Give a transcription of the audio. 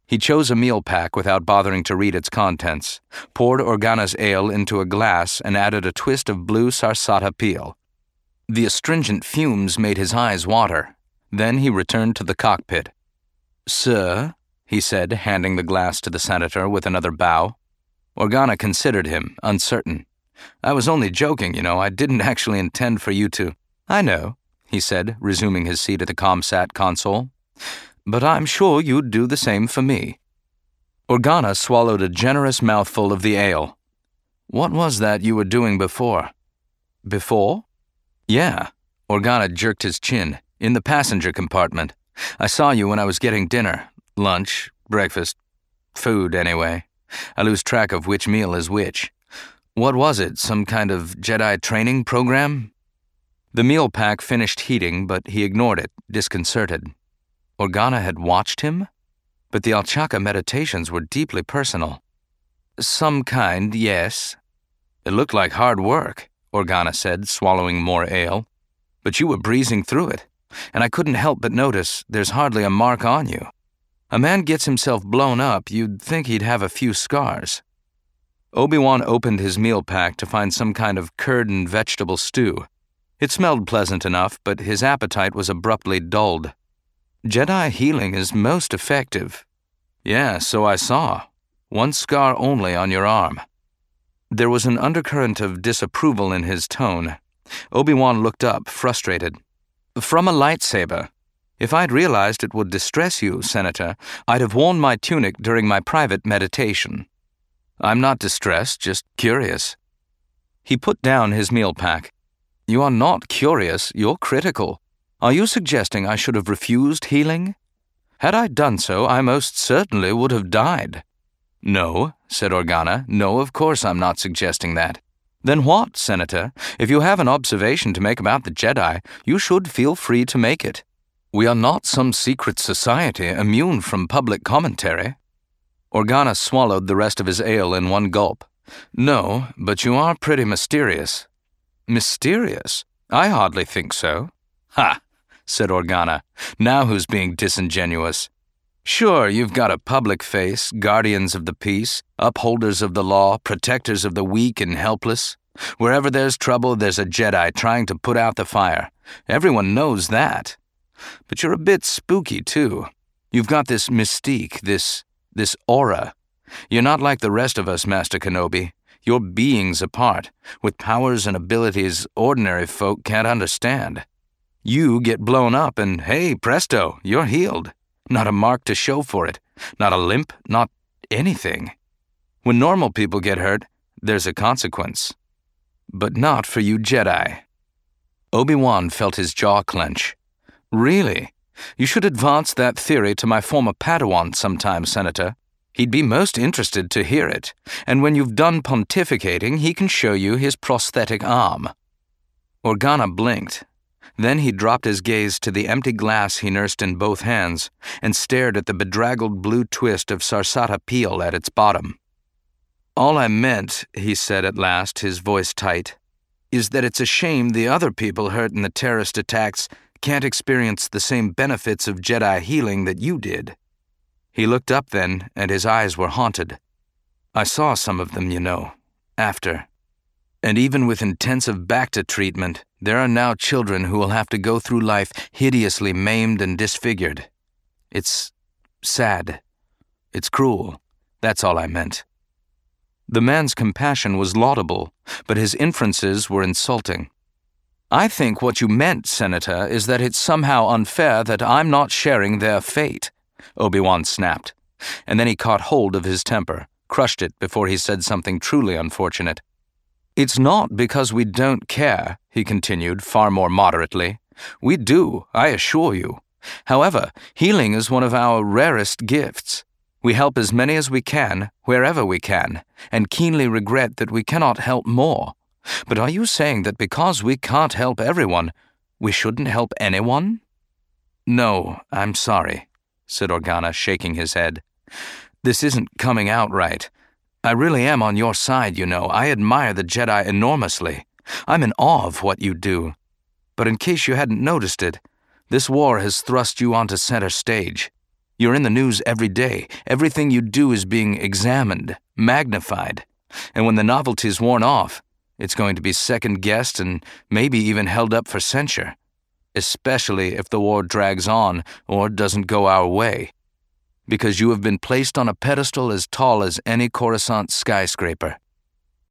He chose a meal pack without bothering to read its contents, poured Organa's ale into a glass, and added a twist of blue sarsata peel. The astringent fumes made his eyes water. Then he returned to the cockpit. "Sir," he said, handing the glass to the senator with another bow. Organa considered him, uncertain. "I was only joking, you know. I didn't actually intend for you to—" "I know," he said, resuming his seat at the ComSat console. "But I'm sure you'd do the same for me." Organa swallowed a generous mouthful of the ale. "What was that you were doing before?" "Before?" "Yeah." Organa jerked his chin. "In the passenger compartment. I saw you when I was getting dinner. Lunch, breakfast, food, anyway. I lose track of which meal is which. What was it, some kind of Jedi training program?" The meal pack finished heating, but he ignored it, disconcerted. Organa had watched him? But the Alchaka meditations were deeply personal. "Some kind, yes." "It looked like hard work," Organa said, swallowing more ale. "But you were breezing through it, and I couldn't help but notice there's hardly a mark on you. A man gets himself blown up, you'd think he'd have a few scars." Obi-Wan opened his meal pack to find some kind of curd and vegetable stew. It smelled pleasant enough, but his appetite was abruptly dulled. "Jedi healing is most effective." "Yeah, so I saw. One scar only on your arm." There was an undercurrent of disapproval in his tone. Obi-Wan looked up, frustrated. "From a lightsaber. If I'd realized it would distress you, Senator, I'd have worn my tunic during my private meditation." "I'm not distressed, just curious." He put down his meal pack. "You are not curious, you're critical. Are you suggesting I should have refused healing? Had I done so, I most certainly would have died." "No," said Organa. "No, of course I'm not suggesting that." "Then what, Senator? If you have an observation to make about the Jedi, you should feel free to make it. We are not some secret society immune from public commentary." Organa swallowed the rest of his ale in one gulp. "No, but you are pretty mysterious." "Mysterious? I hardly think so." "Ha!" said Organa. "Now who's being disingenuous? Sure, you've got a public face, guardians of the peace, upholders of the law, protectors of the weak and helpless. Wherever there's trouble, there's a Jedi trying to put out the fire. Everyone knows that. But you're a bit spooky, too. You've got this mystique, this aura. You're not like the rest of us, Master Kenobi. You're beings apart, with powers and abilities ordinary folk can't understand. You get blown up and, hey, presto, you're healed. Not a mark to show for it. Not a limp, not anything. When normal people get hurt, there's a consequence. But not for you Jedi." Obi-Wan felt his jaw clench. "Really? You should advance that theory to my former Padawan sometime, Senator. He'd be most interested to hear it, and when you've done pontificating, he can show you his prosthetic arm." Organa blinked. Then he dropped his gaze to the empty glass he nursed in both hands and stared at the bedraggled blue twist of sarsata peel at its bottom. "All I meant," he said at last, his voice tight, "is that it's a shame the other people hurt in the terrorist attacks can't experience the same benefits of Jedi healing that you did." He looked up then, and his eyes were haunted. "I saw some of them, you know, after. And even with intensive Bacta treatment, there are now children who will have to go through life hideously maimed and disfigured. It's sad. It's cruel. That's all I meant." The man's compassion was laudable, but his inferences were insulting. "I think what you meant, Senator, is that it's somehow unfair that I'm not sharing their fate," Obi-Wan snapped, and then he caught hold of his temper, crushed it before he said something truly unfortunate. "It's not because we don't care," he continued far more moderately. "We do, I assure you. However, healing is one of our rarest gifts. We help as many as we can, wherever we can, and keenly regret that we cannot help more. But are you saying that because we can't help everyone, we shouldn't help anyone?" "No, I'm sorry," said Organa, shaking his head. "This isn't coming out right. I really am on your side, you know. I admire the Jedi enormously. I'm in awe of what you do. But in case you hadn't noticed it, this war has thrust you onto center stage. You're in the news every day. Everything you do is being examined, magnified. And when the novelty's worn off, it's going to be second-guessed and maybe even held up for censure, especially if the war drags on or doesn't go our way, because you have been placed on a pedestal as tall as any Coruscant skyscraper.